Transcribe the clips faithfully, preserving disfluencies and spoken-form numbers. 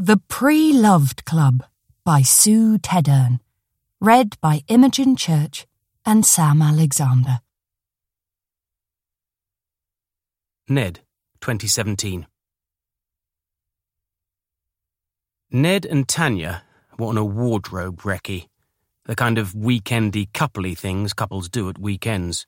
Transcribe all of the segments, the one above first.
The Pre-Loved Club by Sue Teddern. Read by Imogen Church and Sam Alexander. Ned, twenty seventeen. Ned and Tanya were on a wardrobe recce, the kind of weekendy coupley things couples do at weekends.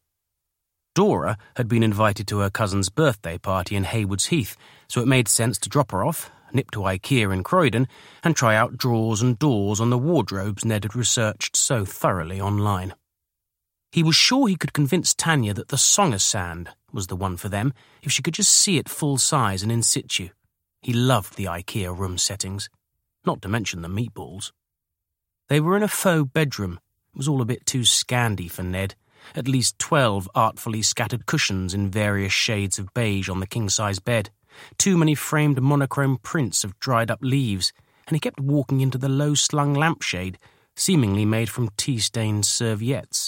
Dora had been invited to her cousin's birthday party in Haywards Heath, so it made sense to drop her off, nip to IKEA in Croydon, and try out drawers and doors on the wardrobes Ned had researched so thoroughly online. He was sure he could convince Tanya that the Songersand was the one for them if she could just see it full size and in situ. He loved the IKEA room settings, not to mention the meatballs. They were in a faux bedroom. It was all a bit too Scandi for Ned. At least twelve artfully scattered cushions in various shades of beige on the king-size bed, too many framed monochrome prints of dried-up leaves, and he kept walking into the low-slung lampshade, seemingly made from tea-stained serviettes.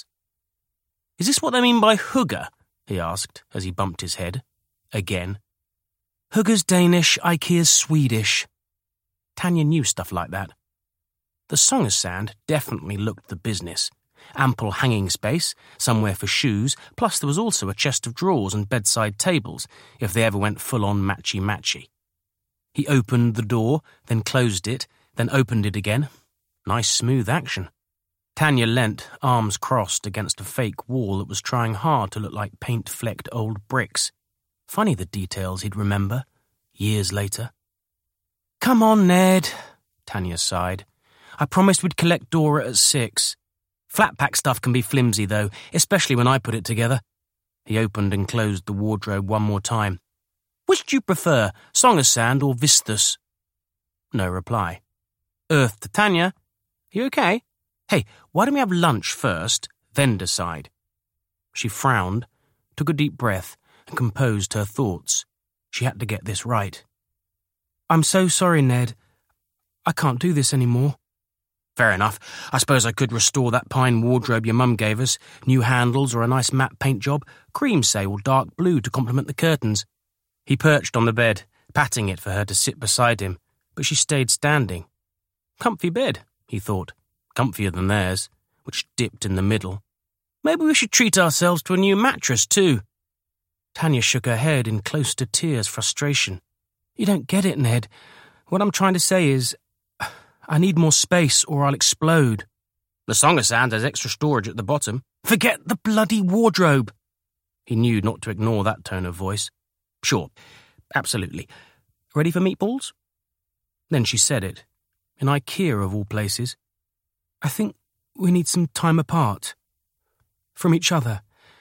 "Is this what they mean by hygge?" he asked as he bumped his head. Again. "Hygge's Danish, IKEA's Swedish." Tanya knew stuff like that. The Songersand definitely looked the business. Ample hanging space, somewhere for shoes, plus there was also a chest of drawers and bedside tables, if they ever went full-on matchy-matchy. He opened the door, then closed it, then opened it again. Nice smooth action. Tanya leant, arms crossed, against a fake wall that was trying hard to look like paint-flecked old bricks. Funny the details he'd remember, years later. "Come on, Ned," Tanya sighed. "I promised we'd collect Dora at six. Flat-pack stuff can be flimsy, though, especially when I put it together." He opened and closed the wardrobe one more time. "Which do you prefer, Songersand or Vistus?" No reply. Earth to Tanya. "You okay? Hey, why don't we have lunch first, then decide?" She frowned, took a deep breath, and composed her thoughts. She had to get this right. "I'm so sorry, Ned. I can't do this anymore." "Fair enough. I suppose I could restore that pine wardrobe your mum gave us. New handles or a nice matte paint job. Cream, say, or dark blue to complement the curtains." He perched on the bed, patting it for her to sit beside him, but she stayed standing. Comfy bed, he thought. Comfier than theirs, which dipped in the middle. Maybe we should treat ourselves to a new mattress, too. Tanya shook her head in close to tears frustration. "You don't get it, Ned. What I'm trying to say is, I need more space or I'll explode." "The Songersand has extra storage at the bottom." "Forget the bloody wardrobe." He knew not to ignore that tone of voice. "Sure, absolutely. Ready for meatballs?" Then she said it, in IKEA of all places. "I think we need some time apart. From each other.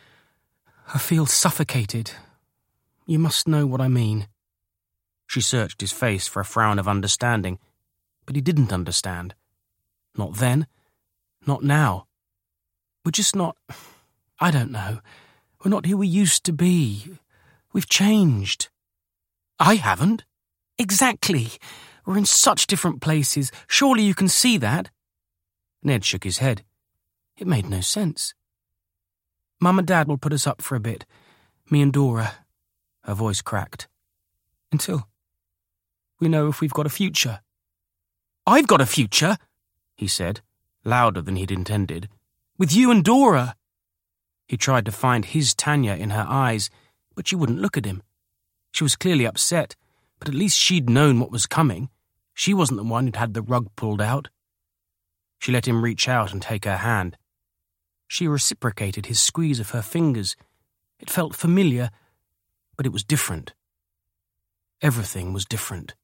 I feel suffocated. You must know what I mean." She searched his face for a frown of understanding, but he didn't understand. Not then, not now. We're just not, I don't know, we're not who we used to be. We've changed. "I haven't." "Exactly. We're in such different places. Surely you can see that." Ned shook his head. It made no sense. "Mum and Dad will put us up for a bit. Me and Dora." Her voice cracked. "Until we know if we've got a future." "I've got a future," he said, louder than he'd intended. "With you and Dora." He tried to find his Tanya in her eyes, but she wouldn't look at him. She was clearly upset, but at least she'd known what was coming. She wasn't the one who'd had the rug pulled out. She let him reach out and take her hand. She reciprocated his squeeze of her fingers. It felt familiar, but it was different. Everything was different.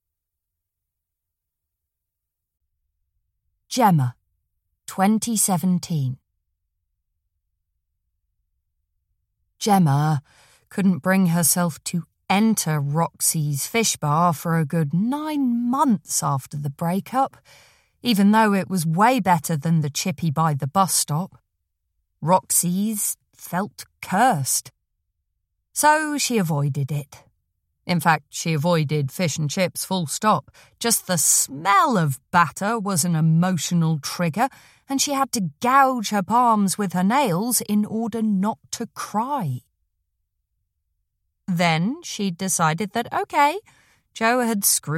Gemma, twenty seventeen. Gemma couldn't bring herself to enter Roxy's fish bar for a good nine months after the breakup, even though it was way better than the chippy by the bus stop. Roxy's felt cursed. So she avoided it. In fact, she avoided fish and chips full stop. Just the smell of batter was an emotional trigger, and she had to gouge her palms with her nails in order not to cry. Then she decided that, okay, Joe had screwed